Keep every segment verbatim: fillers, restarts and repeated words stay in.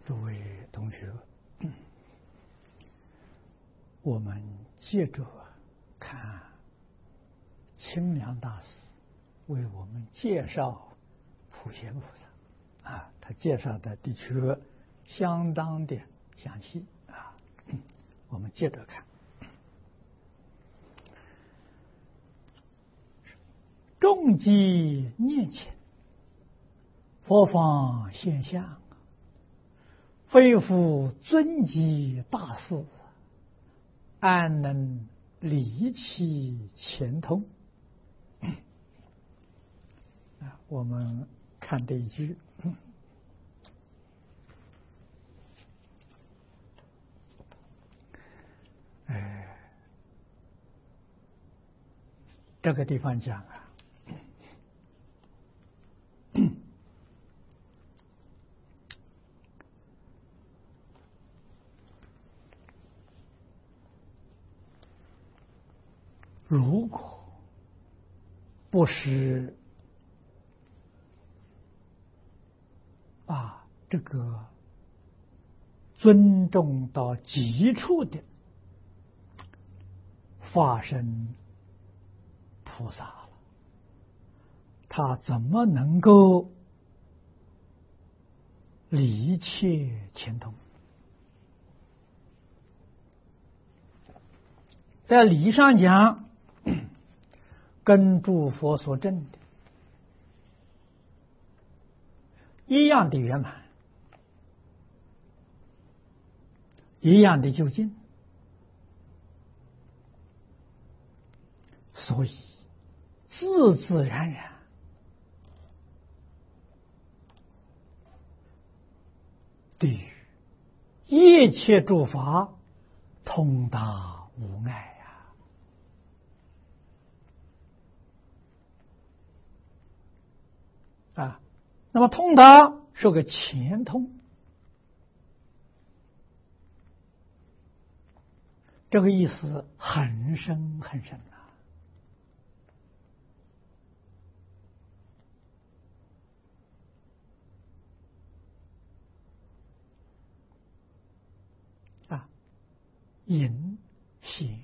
诸位同学，我们接着看清凉大师为我们介绍普贤菩萨啊，他介绍的的确相当的详细啊。我们接着看，众机念前，佛方现象，非复尊机大事，安能离其前通？啊，我们看这一句，哎，这个地方讲啊，如果不是啊这个尊重到极处的化身菩萨了，他怎么能够离切前通？在理上讲，跟诸佛所证的一样的圆满，一样的究竟，所以自自然然对于一切诸法通达无碍呀！啊，那么通达是个前通，这个意思很深很深呐。啊，隐显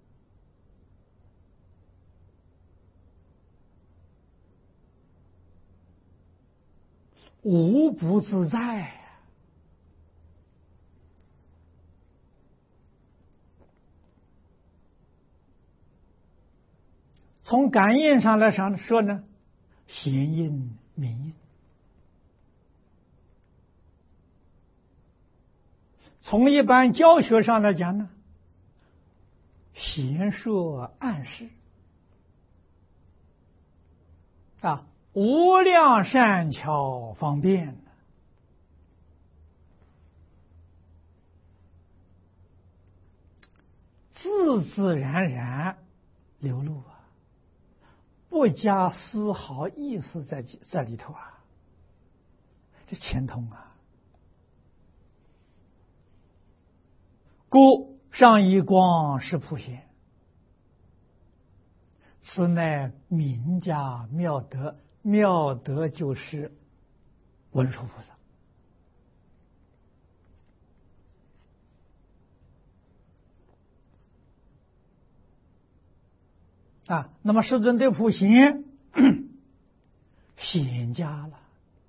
无不自在。从感应上来上说呢，显应明应；从一般教学上来讲呢，显说暗示啊，无量善巧方便，自自然然流露啊，不加丝毫意思在在里头啊，这前通啊。故上以光是普贤，此乃名家妙德，妙德就是文殊菩萨啊。那么世尊对普贤显家了，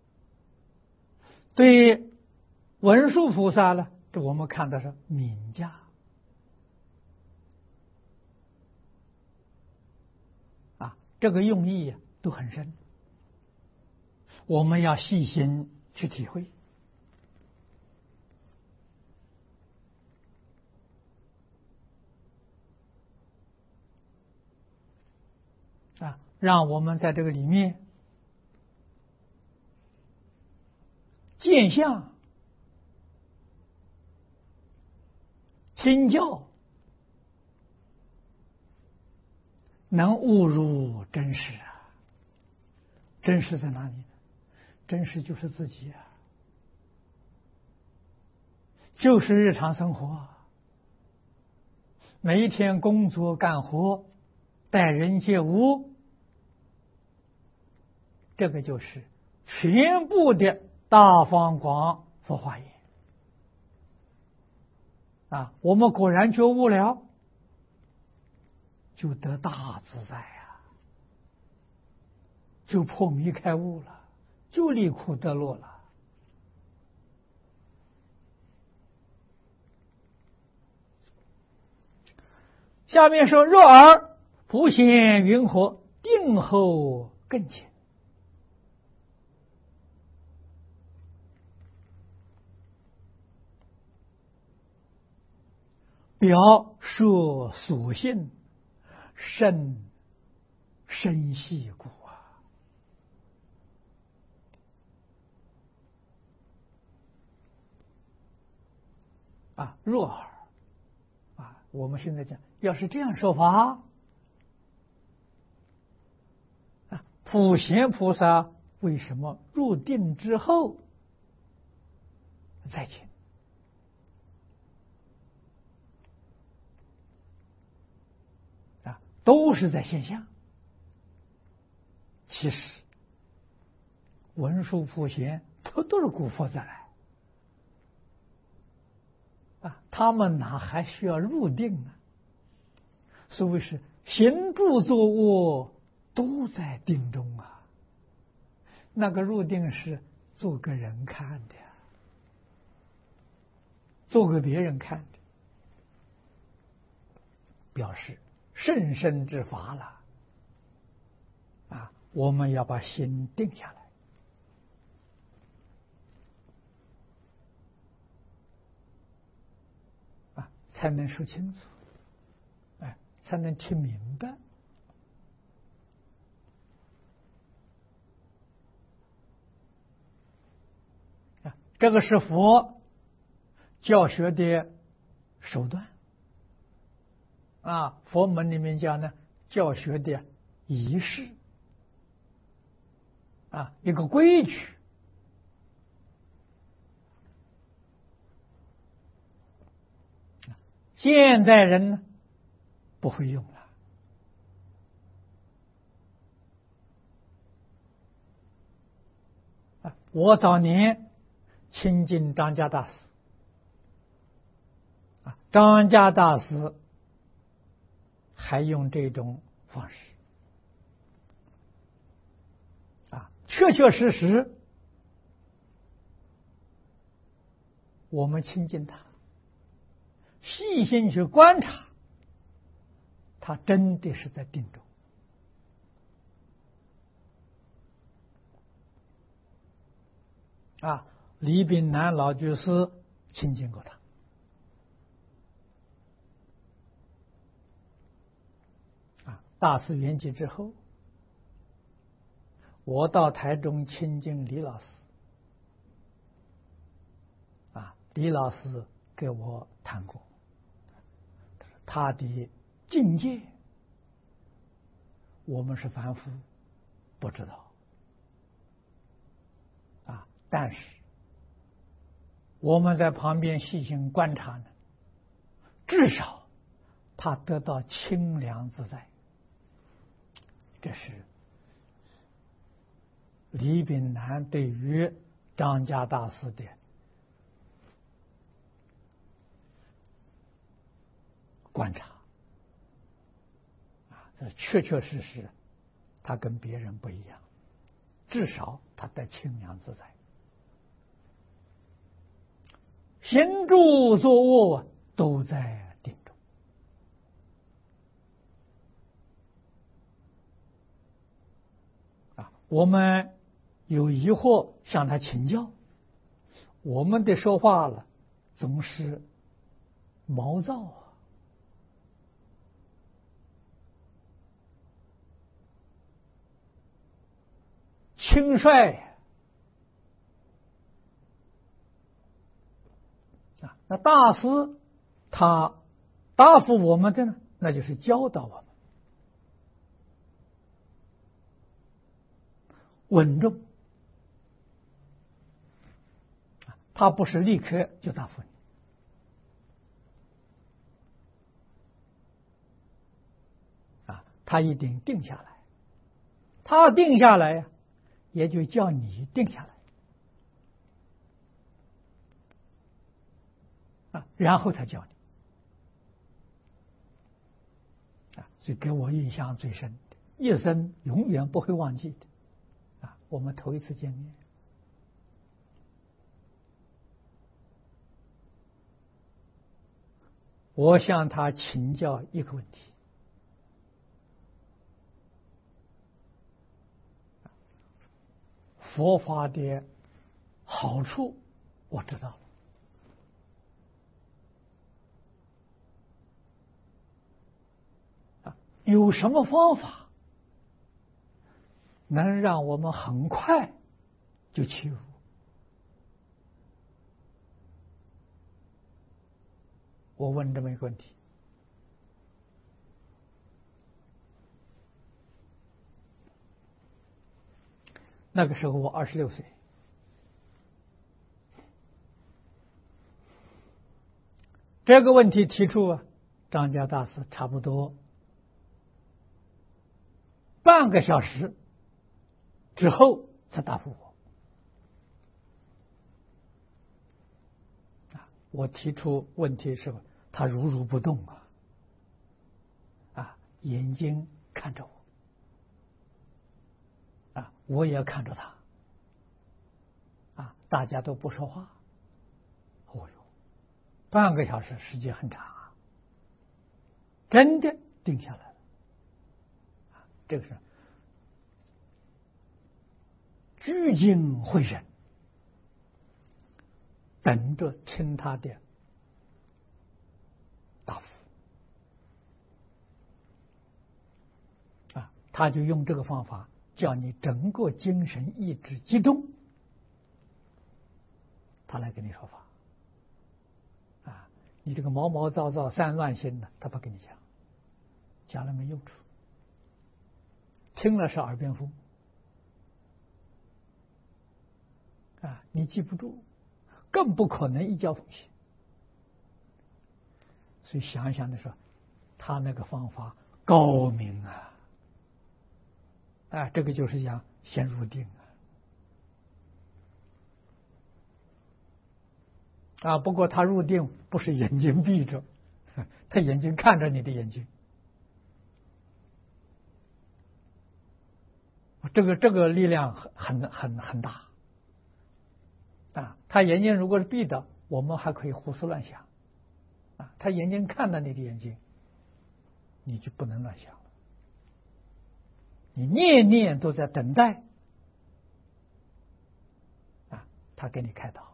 对文殊菩萨呢，这我们看的是名家啊，这个用意都很深，我们要细心去体会啊，让我们在这个里面见相、听教，能悟入真实啊！真实在哪里呢？真实就是自己啊，就是日常生活，每一天工作干活、待人接物，这个就是全部的大方广佛化严。 啊，我们果然觉悟了，就得大自在呀，就破迷开悟了，就离苦得乐了。下面说：若尔普贤云何？定后更浅。表说所性甚深细故啊！啊，若尔啊，我们现在讲，要是这样说法啊，普贤菩萨为什么入定之后再请？都是在现象。其实文殊普贤都都是古佛再来啊，他们哪还需要入定呢？所谓是行住坐卧都在定中啊。那个入定是做给人看的呀，做给别人看的，表示甚深之法了啊！我们要把心定下来啊，才能说清楚，哎，才能听明白。啊，这个是佛教学的手段。啊，佛门里面讲呢，教学的仪式啊，一个规矩。现在人呢不会用了啊。我早年亲近张家大师啊，张家大师还用这种方式啊，确确实实，我们亲近他，细心去观察，他真的是在定中啊。李炳南老居士亲近过他。大师圆寂之后，我到台中亲近李老师啊，李老师给我谈过，他的境界我们是凡夫不知道啊，但是我们在旁边细心观察呢，至少他得到清凉自在。这是李炳南对于张家大师的观察啊，这确确实实他跟别人不一样，至少他得清凉自在，行住坐卧都在定中啊。我们有疑惑向他请教，我们的说话了总是毛躁啊，轻率啊。那大师他答复我们的呢，那就是教导我们稳重，他不是立刻就答复你啊，他一定定下来，他定下来呀，也就叫你定下来啊，然后才教你是给我印象最深的，一生永远不会忘记的。啊，我们头一次见面，我向他请教一个问题。佛法的好处我知道了，啊，有什么方法能让我们很快就起悟？我问这么一个问题。那个时候我二十六岁，这个问题提出啊，张家大师差不多半个小时之后才答复我。啊，我提出问题时候，他如如不动啊，啊，眼睛看着我。啊，我也看着他，啊，大家都不说话。哦哟，半个小时时间很长啊，真的定下来了。啊，这个是聚精会神，等着听他的答复。啊，他就用这个方法。叫你整个精神意志集中，他来跟你说法啊！你这个毛毛躁躁、散乱心的，他不跟你讲，讲了没用处，听了是耳边风啊！你记不住，更不可能一觉奉行。所以想想的时候，他那个方法高明啊！啊，这个就是讲先入定啊！啊，不过他入定不是眼睛闭着，他眼睛看着你的眼睛，这个这个力量很很很很大啊！他眼睛如果是闭的，我们还可以胡思乱想啊！他眼睛看着你的眼睛，你就不能乱想了。你念念都在等待啊，他给你开导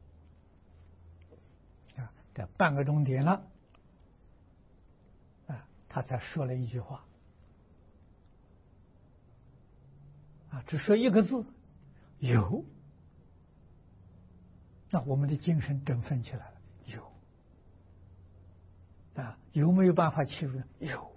啊，这半个钟点了啊，他才说了一句话啊，只说一个字有，那我们的精神振奋起来了，有啊，有没有办法起入？有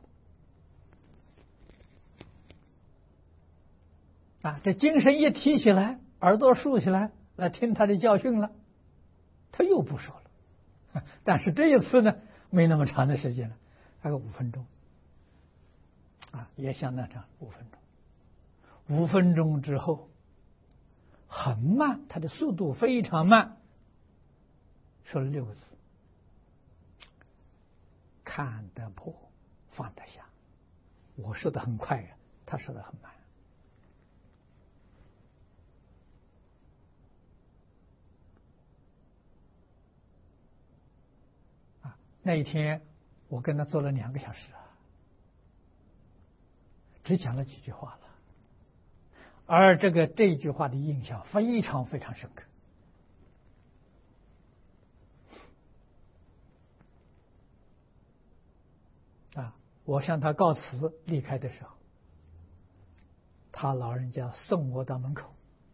啊，这精神一提起来，耳朵竖起来，来听他的教训了，他又不说了。但是这一次呢，没那么长的时间了，大概五分钟，啊，也相当长，五分钟。五分钟之后，很慢，他的速度非常慢，说了六个字：看得破，放得下。我说的很快呀，他说的很慢。那一天我跟他做了两个小时啊，只讲了几句话了，而这个这句话的印象非常非常深刻啊！我向他告辞离开的时候，他老人家送我到门口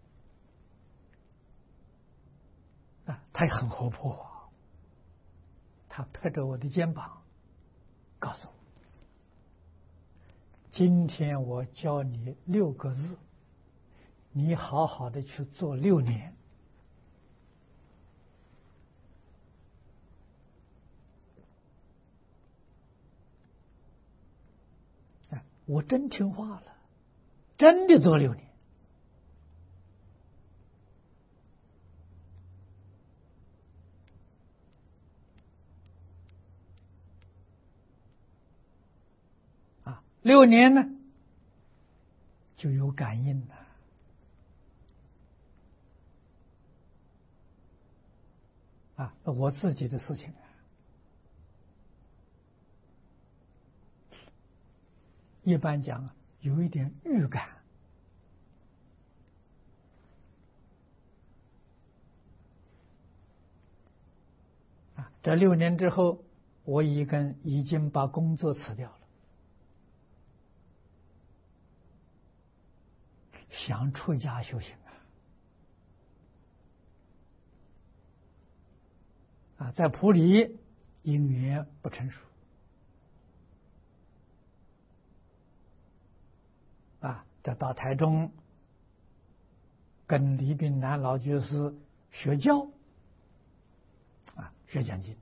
啊，他也很活泼啊。他拍着我的肩膀，告诉我：“今天我教你六个字，你好好的去做六年。”哎，我真听话了，真的做六年。啊， 六年呢，就有感应了。啊，我自己的事情啊，一般讲有一点预感。啊，这六年之后，我已经已经把工作辞掉了，想出家修行啊！啊，在普里因缘不成熟啊，这到台中跟李炳南老居士学教啊，学讲经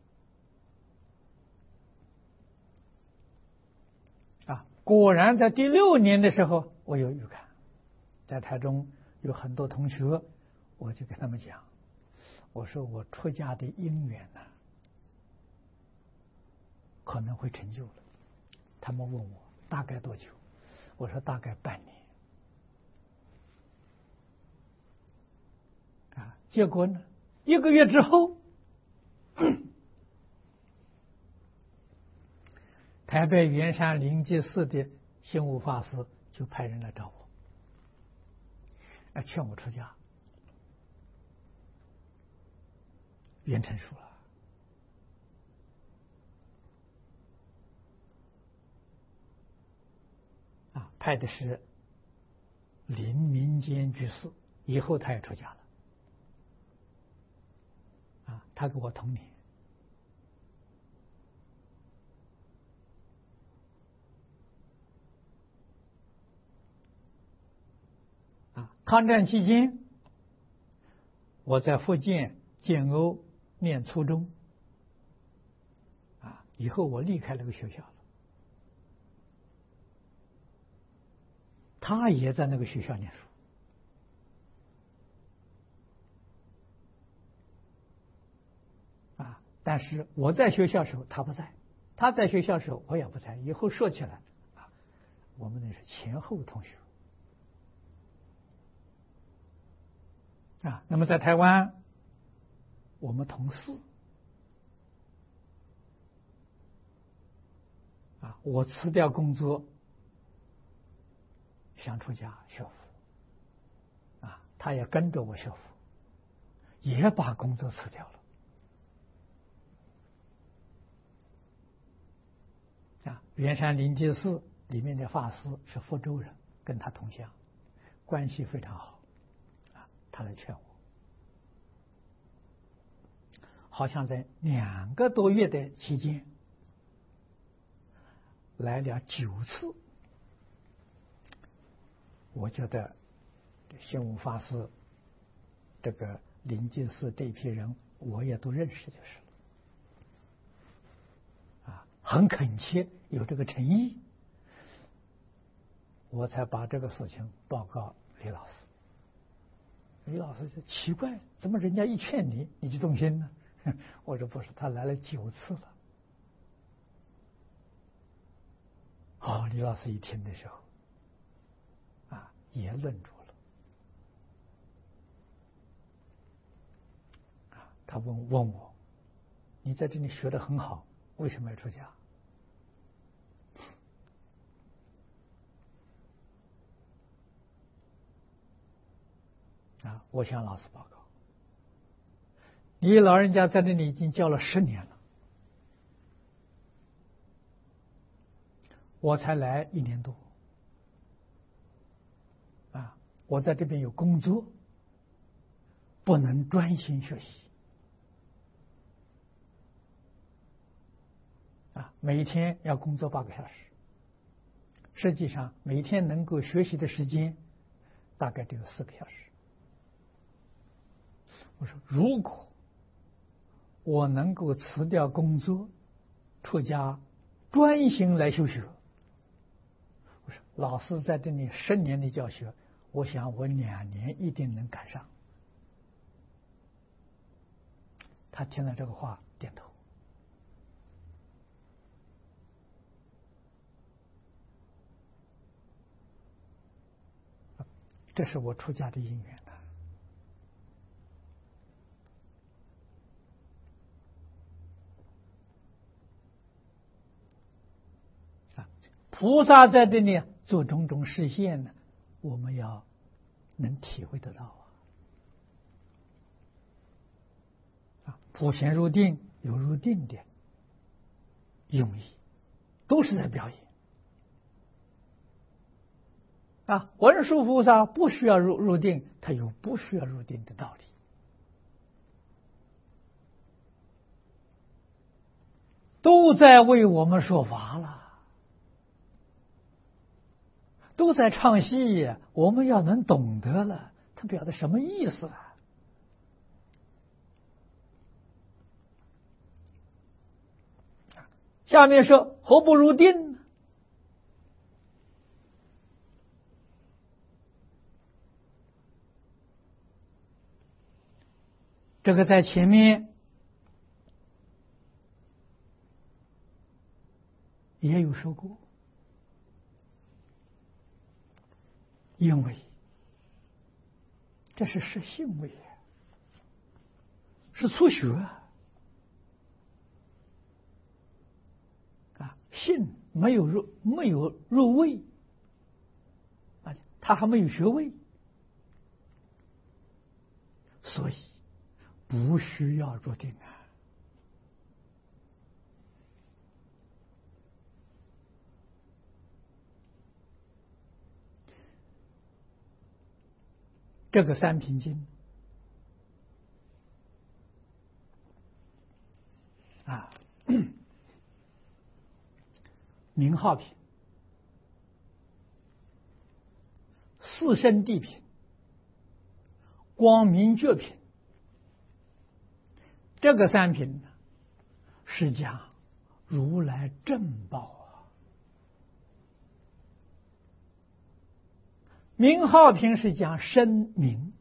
啊，果然在第六年的时候，我有预感，在台中有很多同学，我就跟他们讲，我说我出家的因缘呢、啊，可能会成就了。他们问我大概多久，我说大概半年。啊，结果呢，一个月之后，台北圆山灵济寺的心悟法师就派人来找我，啊，劝我出家，缘成熟了。啊，派的是林民间居士，以后他也出家了。啊，他跟我同年。啊，抗战期间，我在福建建瓯念初中。啊，以后我离开那个学校了。他也在那个学校念书。啊，但是我在学校时候他不在，他在学校时候我也不在。以后说起来，啊，我们那是前后同学。啊，那么在台湾，我们同事。啊，我辞掉工作，想出家学佛。啊，他也跟着我学佛，也把工作辞掉了。啊，圆山灵济寺里面的法师是福州人，跟他同乡，关系非常好。啊，他来劝我，好像在两个多月的期间来了九次。我觉得心悟法师这个灵济寺这批人我也都认识就是了。啊，很恳切，有这个诚意，我才把这个事情报告李老师。李老师就奇怪，怎么人家一劝你你就动心呢？我说不是，他来了九次了。哦，李老师一听的时候啊，也愣住了。啊，他问问我，你在这里学得很好，为什么要出家？啊，我向老师报告，你老人家在这里已经教了十年了，我才来一年多。啊，我在这边有工作，不能专心学习。啊，每天要工作八个小时，实际上每天能够学习的时间大概只有四个小时。我说，如果我能够辞掉工作，出家，专心来修学，我说老师在这里十年的教学，我想我两年一定能赶上。他听了这个话，点头。 这是我出家的因缘啊！菩萨在这里做种种示现呢，我们要能体会得到啊！啊，普贤入定有入定的用意，都是在表演啊。文殊菩萨不需要入入定，他有不需要入定的道理，都在为我们说法了，都在唱戏，我们要能懂得了，他表达什么意思啊？下面说何不入定呢？这个在前面也有说过，因为这是实性位，是初学啊，性没有入没有入位啊，他还没有学位，所以不需要入定啊。这个三品经啊，名号品、四圣谛品、光明觉品，这个三品呢，是讲如来正报啊。名号品是讲声名，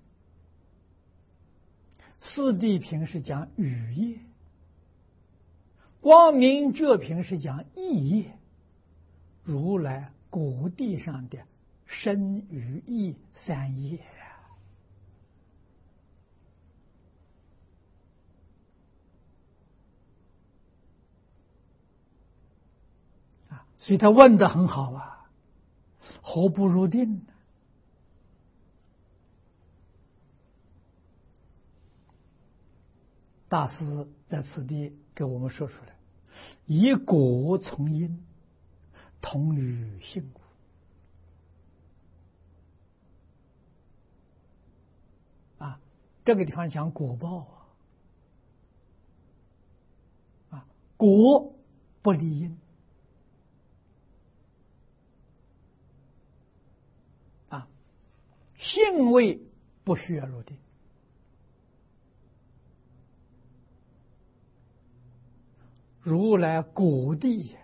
四谛品是讲语业，光明觉品是讲意业。如来果地上的身语意三业啊，所以他问得很好啊，何不入定呢？大师在此地给我们说出来，以果从因，同于性故。啊，这个地方讲果报啊，啊，果不离因，啊，性位不需要入定。如来果地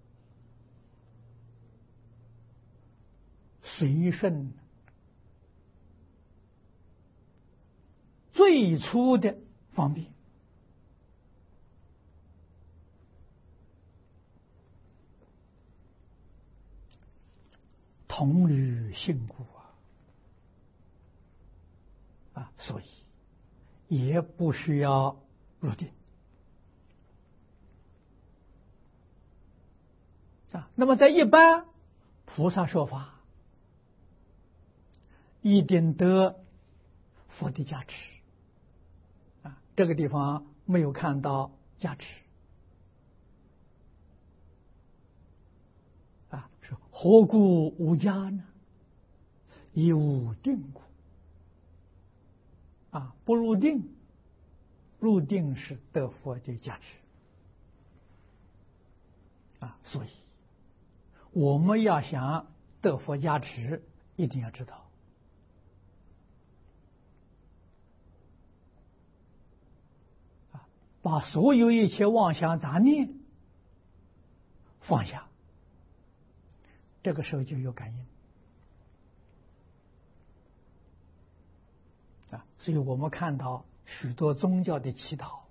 随顺最初的方便，同于性故啊，啊，所以也不需要入定。啊，那么在一般菩萨说法，一定得佛的加持啊。这个地方没有看到加持啊，是何故无加呢？以无定故啊，不入定，入定是得佛的加持啊，所以我们要想得佛加持，一定要知道啊，把所有一切妄想杂念放下，这个时候就有感应啊。所以我们看到许多宗教的祈祷，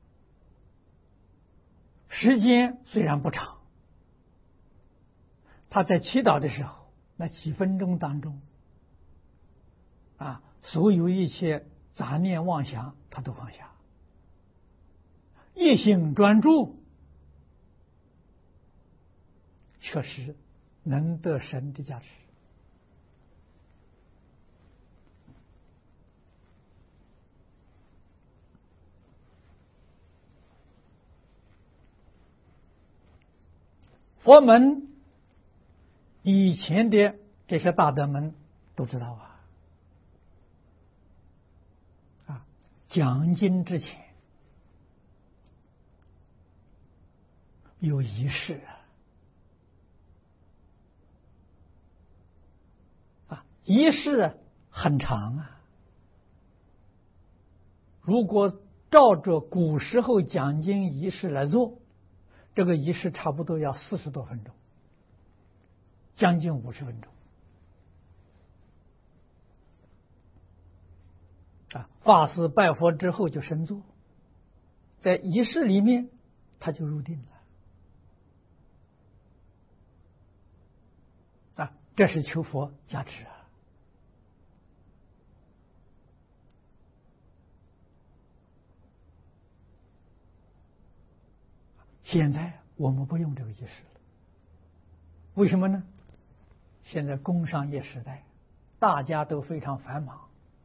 时间虽然不长，他在祈祷的时候，那几分钟当中， 啊，所有一切杂念妄想，他都放下，一心专注，确实能得神的加持。佛门以前的这些大德们都知道啊，啊，讲经之前有仪式啊，啊，仪式很长啊。如果照着古时候讲经仪式来做，这个仪式差不多要四十多分钟，将近五十分钟啊！法师拜佛之后就升座，在仪式里面他就入定了啊！这是求佛加持啊！现在我们不用这个仪式了，为什么呢？现在工商业时代，大家都非常繁忙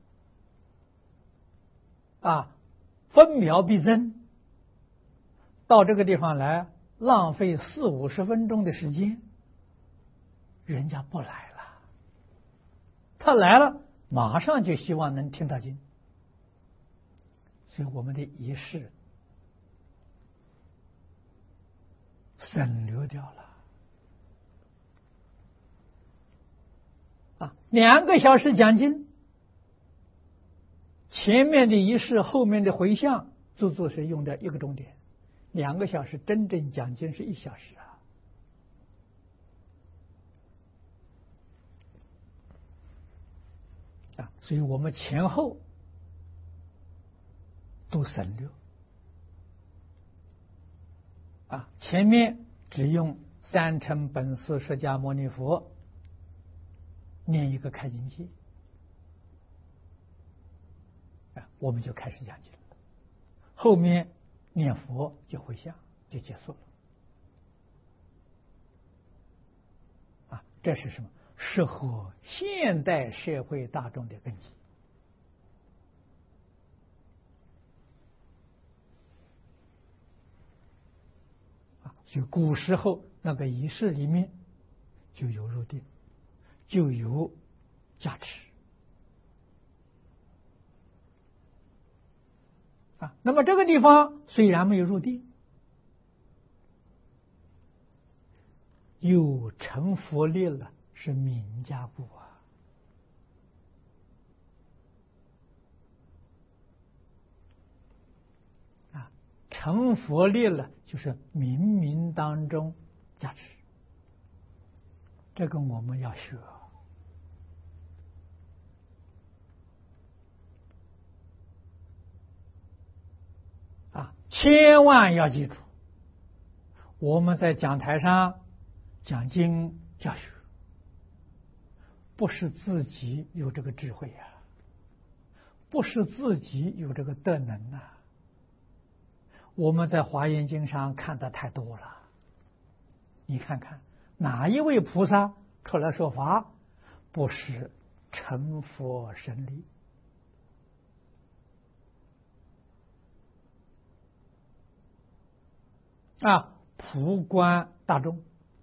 啊，分秒必争，到这个地方来浪费四五十分钟的时间，人家不来了。他来了，马上就希望能听到经，所以我们的仪式省略掉了啊！两个小时讲经，前面的仪式，后面的回向，足足是用掉一个钟点。两个小时真正讲经是一小时啊！啊，所以我们前后都省略啊，前面只用三乘本师释迦牟尼佛念一个开经偈啊，我们就开始讲经了。后面念佛就回向就结束了啊，这是什么？适合现代社会大众的根基啊，所以古时候那个仪式里面就有入定，就有加持啊。那么这个地方虽然没有入定，有成佛力了，是名家故啊。啊，成佛力了，就是冥冥当中加持，这个我们要学啊，千万要记住，我们在讲台上讲经教学，不是自己有这个智慧呀、啊，不是自己有这个德能啊。我们在华严经上看的太多了，你看看哪一位菩萨出来说法，不是成佛神力啊，普观大众。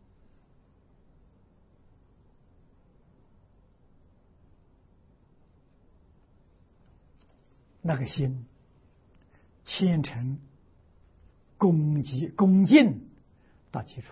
那个心虔诚恭敬恭敬到基础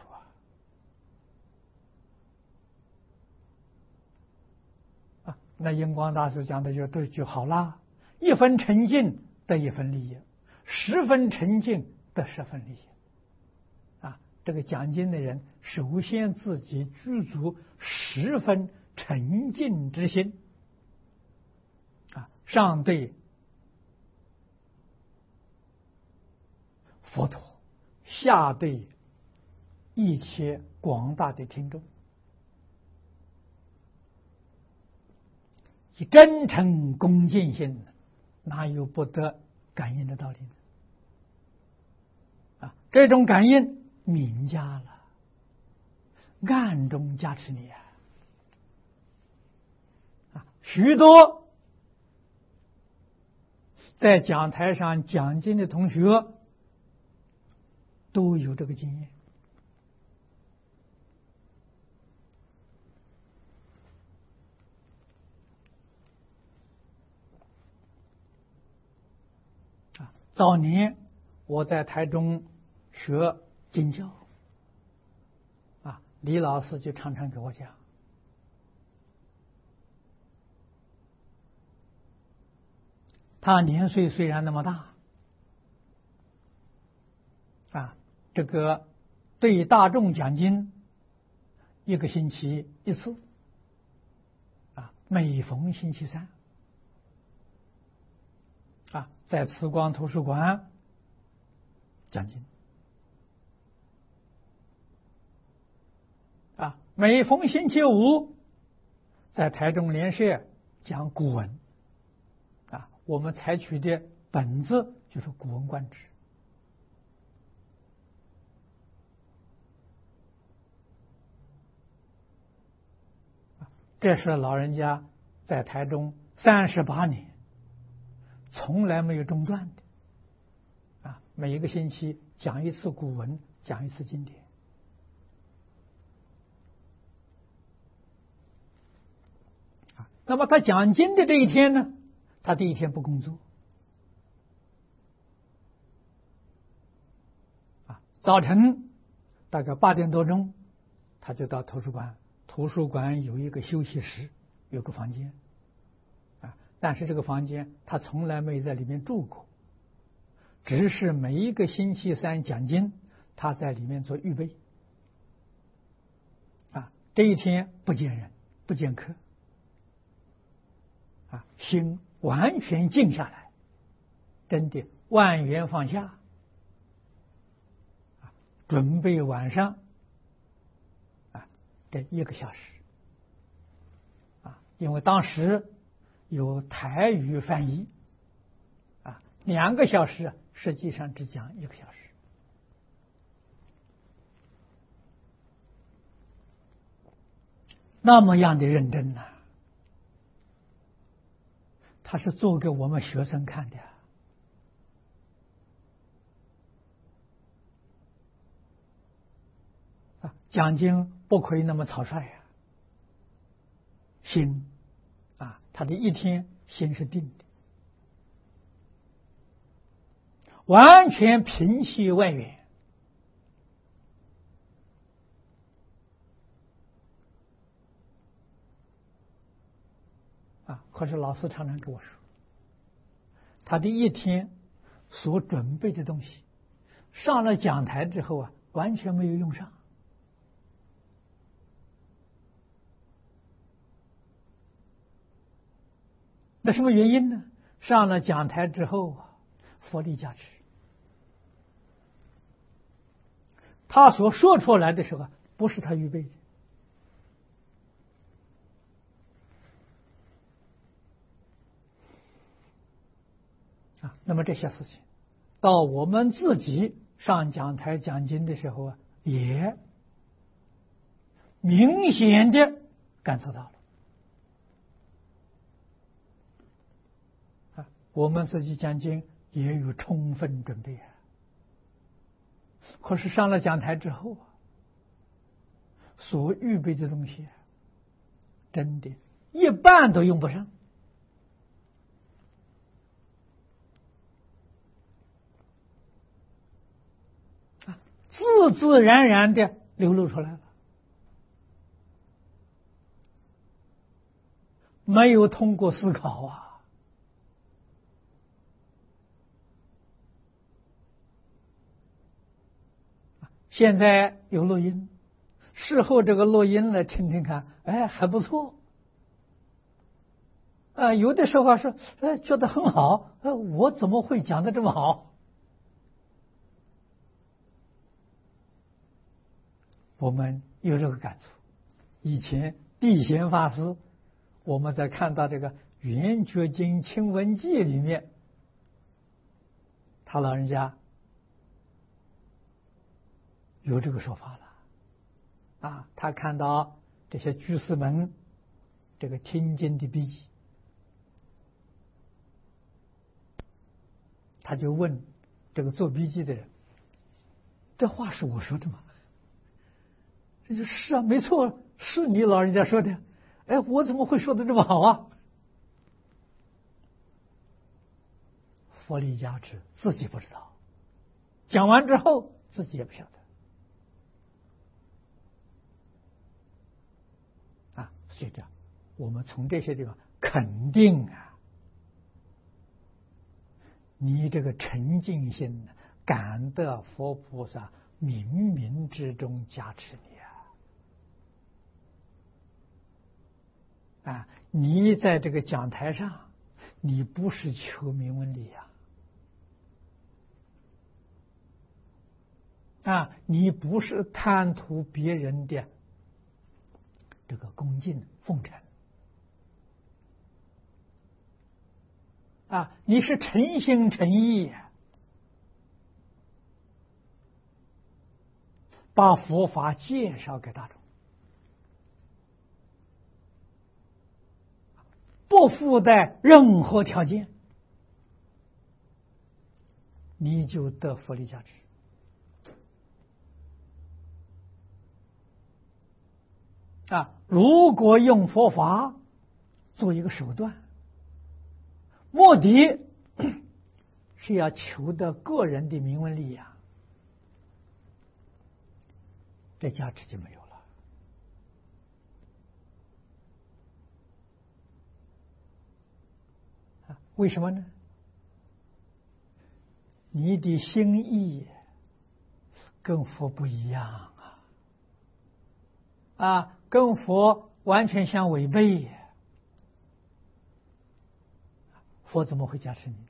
啊！啊，那印光大师讲的就对就好啦，一分沉静得一分利益，十分沉静得十分利益啊！这个讲经的人，首先自己具足十分沉静之心啊，上对佛陀，下对一切广大的听众， 以真诚恭敬心，哪有不得感应的道理呢？啊，这种感应明加了，暗中加持你啊！啊，许多在讲台上讲经的同学都有这个经验。啊，早年我在台中学经教，啊，李老师就常常给我讲，他年岁虽然那么大，啊，这个对大众讲经一个星期一次，啊，每逢星期三，啊，在慈光图书馆讲经，啊，每逢星期五在台中联社讲古文，啊，我们采取的本子就是《古文观止》。这是老人家在台中三十八年从来没有中断的，啊，每一个星期讲一次古文，讲一次经典。啊，那么他讲经的这一天呢，他第一天不工作，啊，早晨大概八点多钟，他就到图书馆。图书馆有一个休息室，有个房间，啊，但是这个房间他从来没在里面住过，只是每一个星期三讲经，他在里面做预备，啊，这一天不见人，不见客，啊，心完全静下来，真的万缘放下，啊，准备晚上。这一个小时，啊，因为当时有台语翻译，啊，两个小时实际上只讲一个小时，那么样的认真呢、啊，他是做给我们学生看的。啊，讲经不可以那么草率呀、啊，心啊，他的一天心是定的，完全平息外缘，啊，可是老师常常跟我说，他的一天所准备的东西，上了讲台之后啊，完全没有用上。那什么原因呢？上了讲台之后啊，佛力加持，他所说出来的时候不是他预备的，啊，那么这些事情，到我们自己上讲台讲经的时候啊，也明显的感受到了。我们自己讲经也有充分准备啊，可是上了讲台之后啊，所预备的东西啊，真的一半都用不上啊，自自然然的流露出来了，没有通过思考啊。现在有录音，事后这个录音来听听看，哎，还不错。啊，有的时候说，哎，觉得很好，哎，我怎么会讲的这么好？我们有这个感触。以前地贤法师，我们在看到这个圆觉经清文记里面，他老人家有这个说法了啊。他看到这些居士们这个听经的笔记，他就问这个做笔记的人：“这话是我说的吗？”这就是啊，没错，是你老人家说的。哎，我怎么会说的这么好啊？佛力加持，自己不知道，讲完之后自己也不晓得啊。所以这样，我们从这些地方肯定啊，你这个沉静心感得佛菩萨冥冥之中加持你啊！啊，你在这个讲台上，你不是求名闻利呀。啊，你不是贪图别人的这个恭敬奉承啊，你是诚心诚意把佛法介绍给大众，不附带任何条件，你就得佛力加持。啊，如果用佛法做一个手段，目的是要求得个人的名闻利养，这价值就没有了。啊，为什么呢？你的心意跟佛不一样啊！啊，跟佛完全相违背，佛怎么会加持你？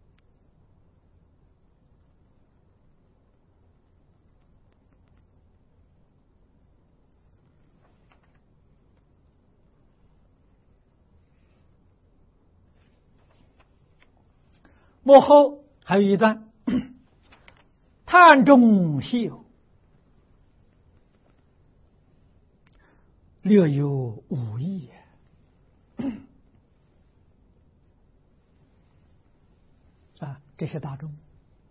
幕后还有一段，探中稀有，略有五义。啊，这些大众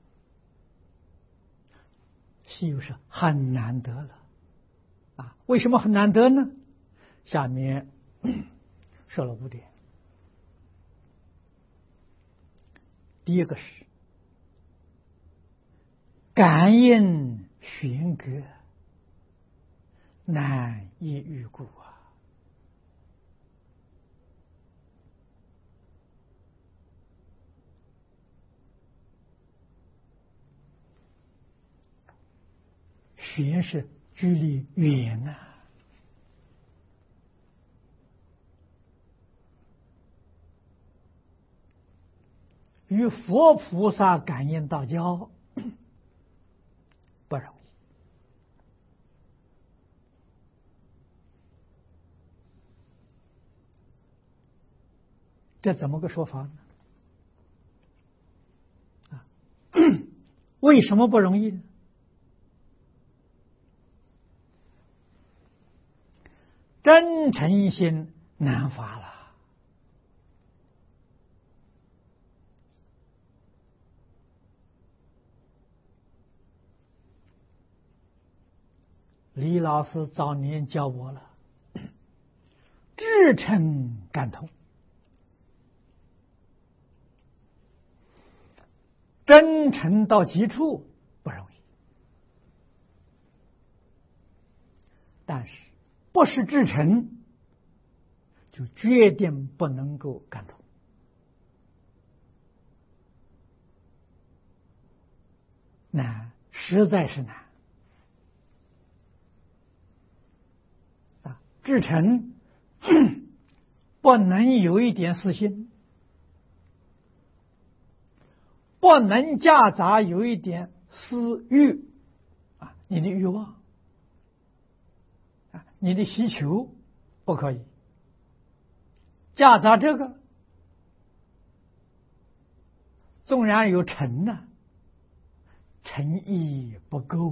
稀有是很难得了啊！为什么很难得呢？下面说了五点。第一个是感应玄隔，难以预估啊！玄是距离远啊，与佛菩萨感应道交不容易。这怎么个说法呢？啊，为什么不容易呢？真诚心难发了。李老师早年教我了，至诚感通，真诚到极处不容易，但是不是至诚，就决定不能够感通。难，实在是难啊！至诚不能有一点私心，不能夹杂有一点私欲啊，你的欲望啊，你的需求不可以夹杂这个， 纵然有诚呢，诚意不够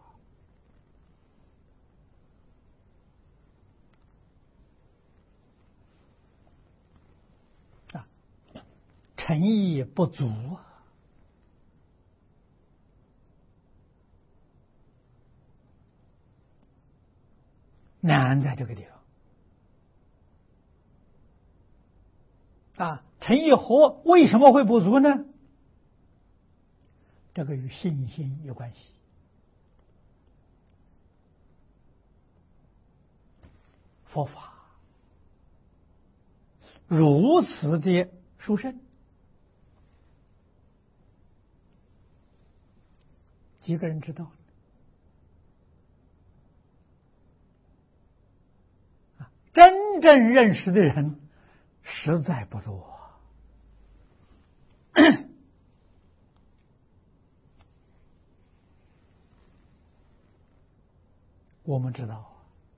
啊，啊，诚意不足啊，难在这个地方啊。诚意和为什么会不足呢？这个与信心有关系。佛法如此的殊胜，几个人知道？啊，真正认识的人实在不多。我们知道，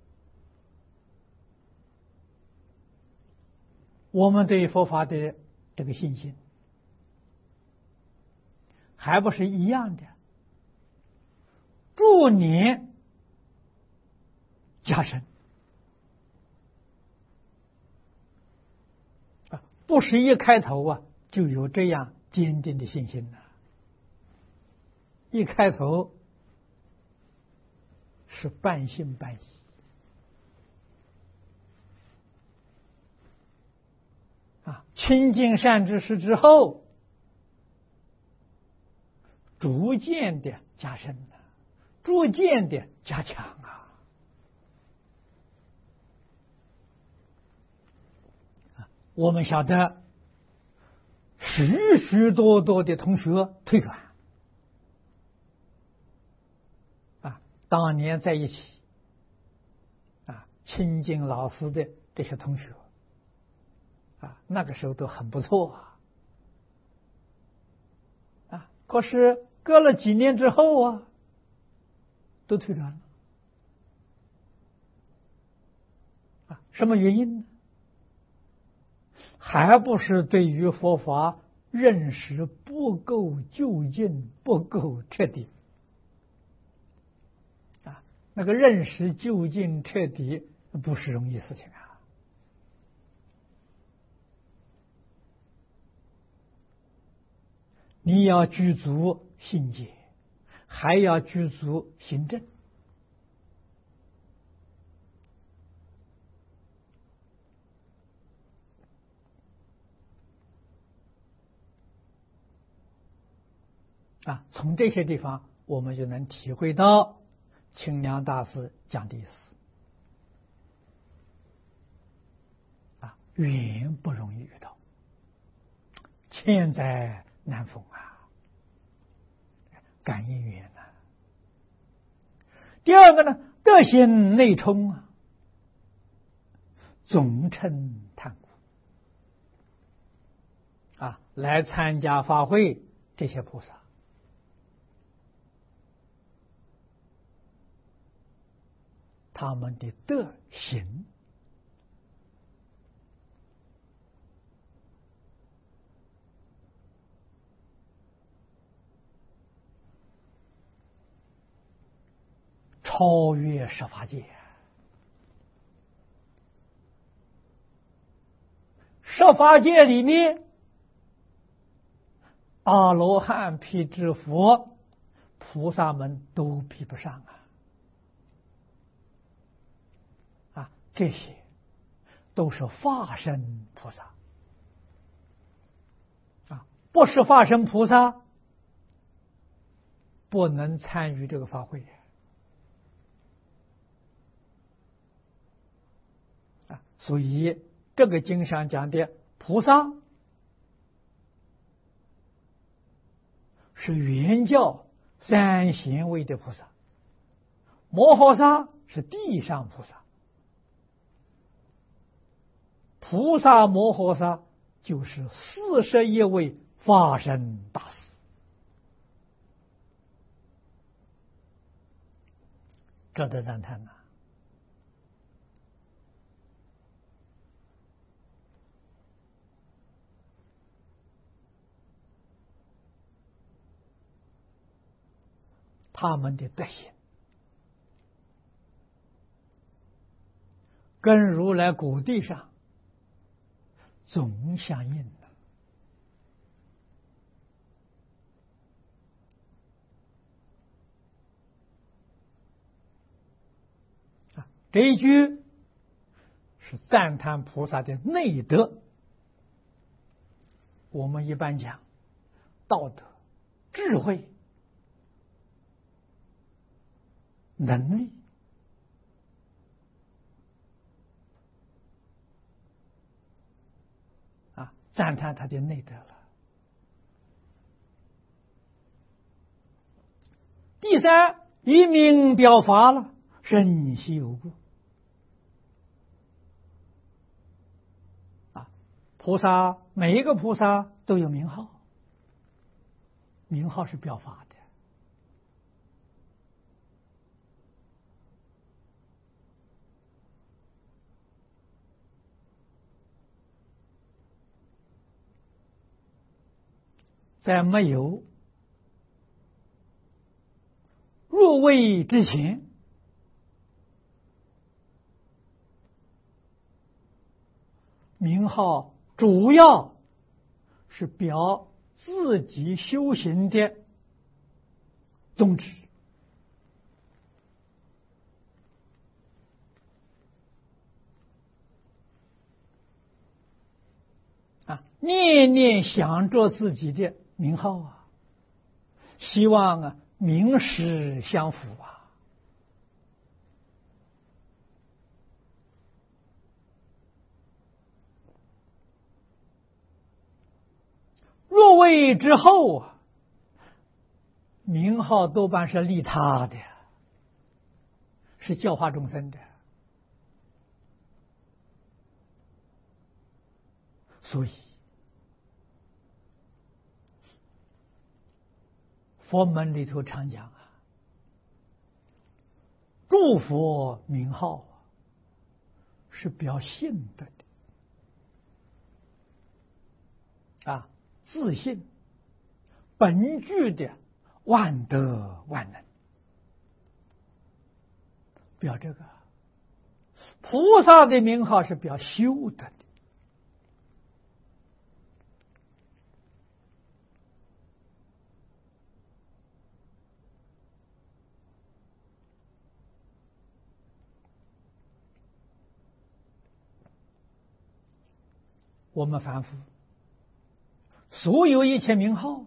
我们对佛法的这个信心，还不是一样的，逐年加深啊，不是一开头啊就有这样坚定的信心了。一开头是半信半疑啊，亲近善知识之后，逐渐的加深了，逐渐的加强啊。我们晓得许许多多的同学退转啊，当年在一起啊亲近老师的这些同学啊，那个时候都很不错啊啊，可是隔了几年之后啊，都退转了啊，什么原因呢？还不是对于佛法认识不够究竟，不够彻底啊！那个认识究竟彻底不是容易事情啊！你要具足信解，还要具足行正啊！从这些地方，我们就能体会到清凉大师讲的意思啊，缘不容易遇到，千载难逢啊，感应缘呐。第二个呢，德行内充啊，总称叹故啊，来参加法会这些菩萨，他们的德行超越十法界，十法界里面，阿罗汉、辟支佛、菩萨们都比不上啊！啊，这些都是化身菩萨啊，不是化身菩萨不能参与这个法会啊。所以这个经上讲的菩萨是原教三贤位的菩萨，摩诃萨是地上菩萨，菩萨摩诃萨就是四十一位化身大士，这得赞叹呐！ 他们的德行跟如来果地上总相应的啊，这一句是赞叹菩萨的内德。我们一般讲道德、智慧、能力啊，赞叹他的内德了。第三，以名表法了，深悉有故啊。菩萨每一个菩萨都有名号，名号是表法的。在没有入位之前，名号主要是表自己修行的宗旨啊，念念想着自己的名号啊，希望啊名实相符啊。入位之后啊，名号多半是利他的，是教化众生的，所以佛门里头常讲啊，诸佛名号是表性德的啊，自信本具的万德万能，表这个。菩萨的名号是表修德的。我们凡夫所有一切名号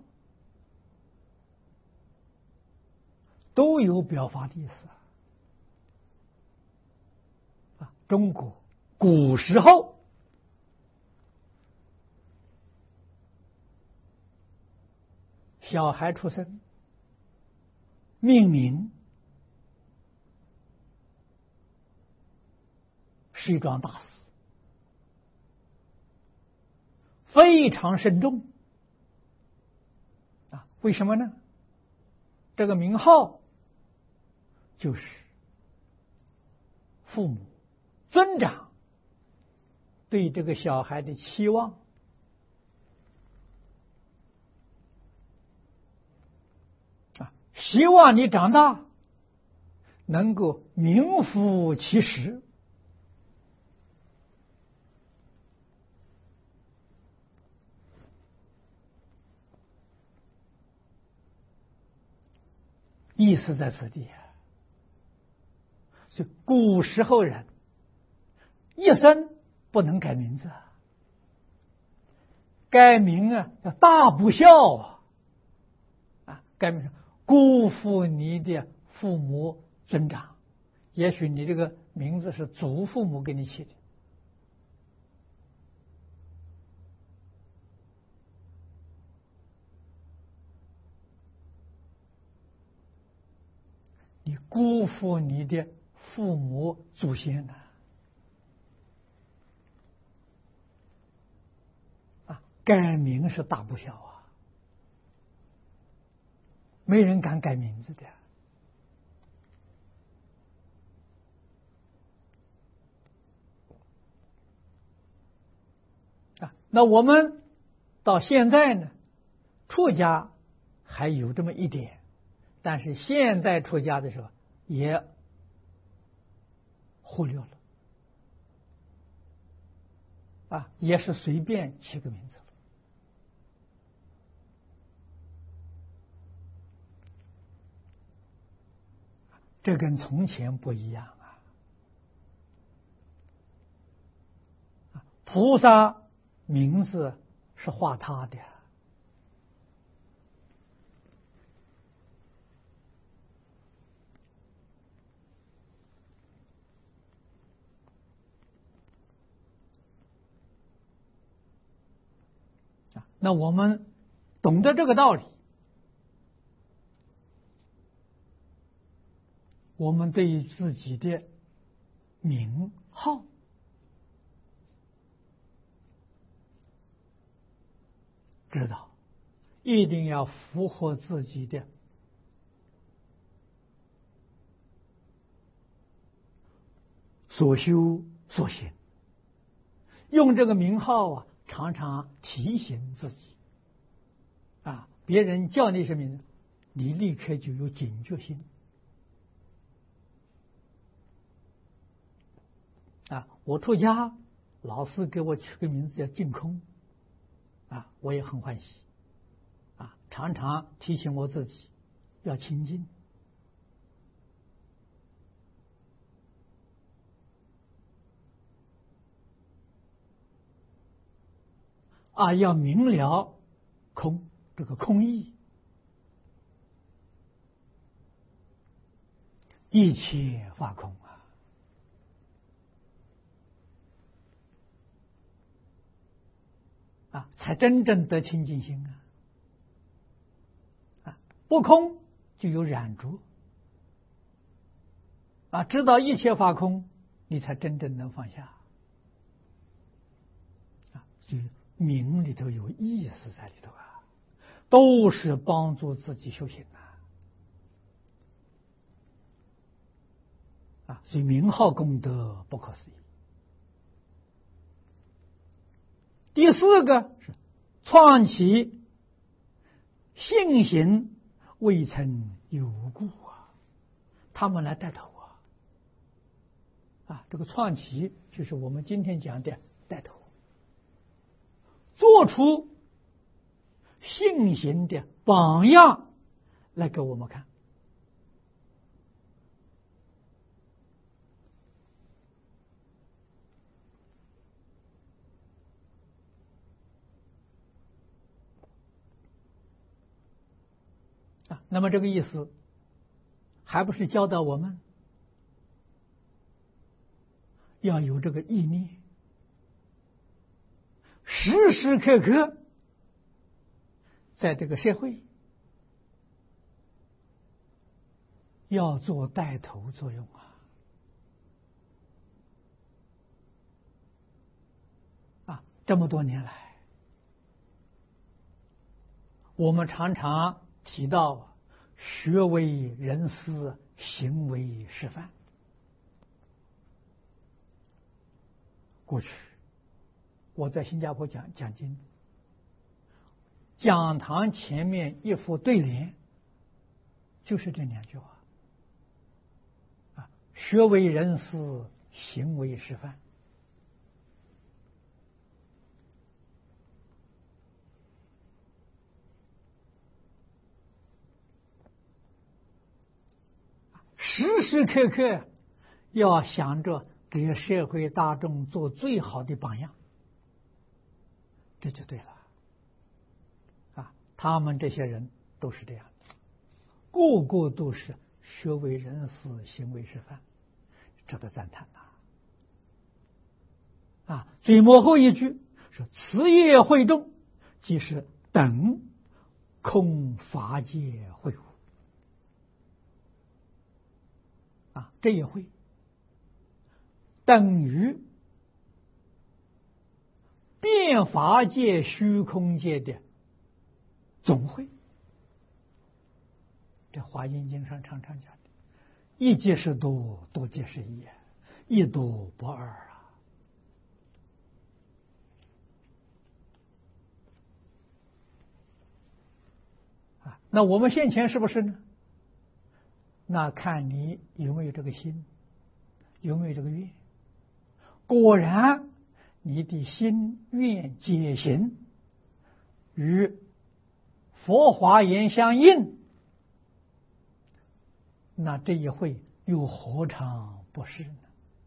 都有表法的意思啊。中国古时候小孩出生命名是一桩大事，非常慎重啊！为什么呢？这个名号就是父母尊长对这个小孩的期望啊，希望你长大能够名副其实。意思在此地，所以古时候人一生不能改名字，改名啊叫大不孝啊！啊，改名辜负你的父母尊长，也许你这个名字是祖父母给你起的。你辜负你的父母祖先呢？啊，改名是大不孝啊，没人敢改名字的啊。那我们到现在呢，出家还有这么一点， 但是现在出家的时候也忽略了啊，也是随便起个名字。这跟从前不一样啊！菩萨名字是画他的，那我们懂得这个道理，我们对于自己的名号知道，一定要符合自己的所修所行，用这个名号啊，常常提醒自己啊，别人叫你什么名字，你立刻就有警觉心啊。我出家，老师给我取个名字叫净空啊，我也很欢喜啊，常常提醒我自己要清净啊，要明了空这个空义，一切法空啊，啊，才真正得清净心啊！啊，不空就有染着啊，知道一切法空，你才真正能放下啊！就名里头有意思在里头啊，都是帮助自己修行啊！啊，所以名号功德不可思议。第四个是创起信行未曾有故啊，他们来带头啊！啊，这个创起就是我们今天讲的带头，做出信行的榜样来给我们看。啊，那么这个意思还不是教导我们要有这个意念，时时刻刻在这个社会要做带头作用啊！啊，这么多年来，我们常常提到学为人师，行为示范。过去我在新加坡讲讲经，讲堂前面一副对联，就是这两句话啊：学为人师，行为示范。时时刻刻要想着给社会大众做最好的榜样，这就对了啊！他们这些人都是这样的，个个都是学为人师，行为示范，值得赞叹呐！啊，最末后一句是此业会众，即是等空法界会悟啊，这也会等于变法界、虚空界的总会。这华严经上常常讲的，一即是多，多即是一，一多不二啊！啊，那我们现前是不是呢？ 那看你有没有这个心，有没有这个愿。果然你的心愿解行与佛华严相应，那这一会又何尝不是呢？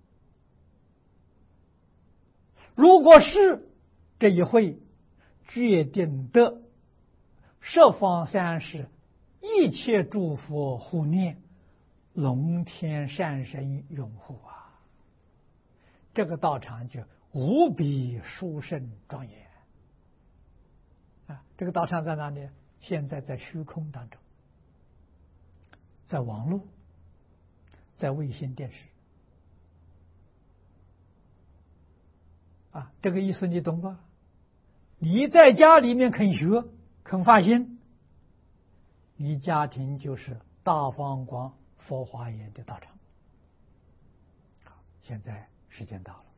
如果是这一会决定得十方三世一切诸佛护念，龙天善神拥护啊，这个道场就无比殊胜庄严啊！这个道场在哪里？现在在虚空当中，在网络，在卫星电视啊，这个意思你懂吧？你在家里面肯学肯发心，你家庭就是大方广佛华严的道场。好，现在时间到了。